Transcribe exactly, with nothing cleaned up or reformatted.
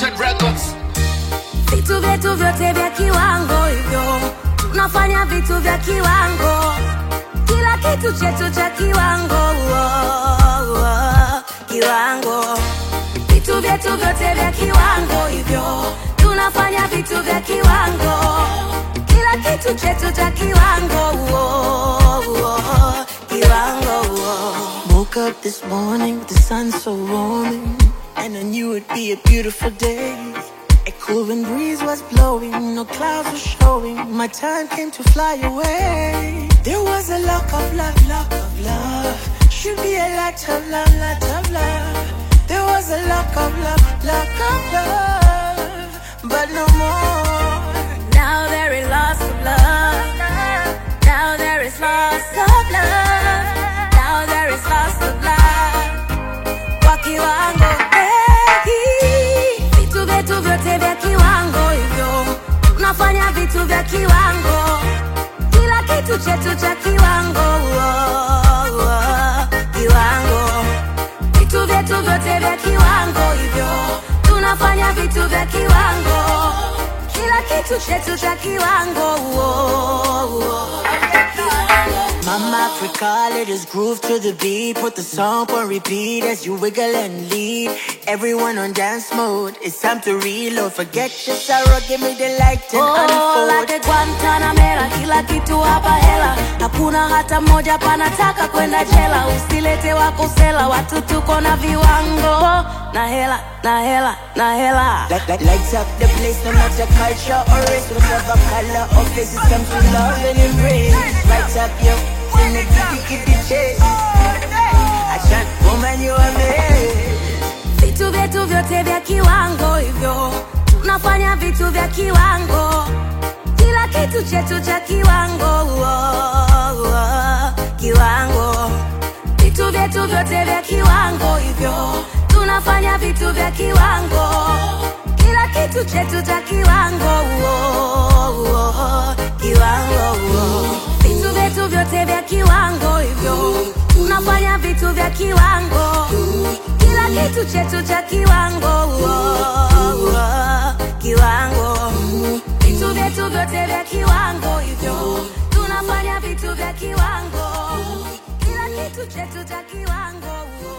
Wanted Records. Vitu vyetu vyote vya kiwango hivyo, tunafanya vitu vya kiwango, kila kitu chetu cha kiwango, oh, oh, kiwango. Vitu vyetu vyote vya kiwango hivyo, tunafanya vitu vya kiwango, kila kitu chetu cha kiwango, oh, oh, kiwango, oh. Woke up this morning with the sun so warming, and I knew it'd be a beautiful day. A cool wind breeze was blowing, no clouds were showing. My time came to fly away. There was a lock of love, lock of love. Should be a lot of love, lot of love. There was a lock of love, lock of love, but no more. Now there is loss of love. Now there is loss of love. Now there is loss of love. Kwa kiwango hiki, vitu vyetu vyote vya kiwango hivyo, tunafanya vitu vya kiwango, kila kitu chetu cha kiwango, oh, oh, kiwango. Vitu vyetu vyote vya kiwango hivyo, tunafanya vitu vya kiwango, kila kitu chetu cha kiwango, oh, oh, kiwango. Mama Africa, let us groove to the beat. Put the song on repeat as you wiggle and lead. Everyone on dance mode, it's time to reload. Forget your sorrow, give me the light and oh, unfold. like Guantanamera, kila kitu hapa hela. Hakuna hata moja panataka kwenda jela. Usilete wakosela, watu tuko na viwango. Na hela, na hela, na hela. Like, like, lights up the place, no matter culture or race. Whatever color or face, it's time to love and embrace. Lights up your in the kitty kitty chase. I can't woman you amaze. Vitu vyetu vyote vya kiwango hivyo, tunafanya vitu vya kiwango, kila kitu chetu cha kiwango, oh, oh, kiwango. Vitu vyetu vyote vya kiwango hivyo, tunafanya vitu vya kiwango, kila kitu chetu cha kiwango, oh, oh, kiwango, oh. Vitu vyetu vyote vya kiwango hivyo, tunafanya vitu vya kiwango, kila kitu chetu cha kiwango, oh, oh, kiwango. Vitu vyetu vyote vya kiwango hivyo, tunafanya vitu vya kiwango, kila kitu chetu cha kiwango, oh.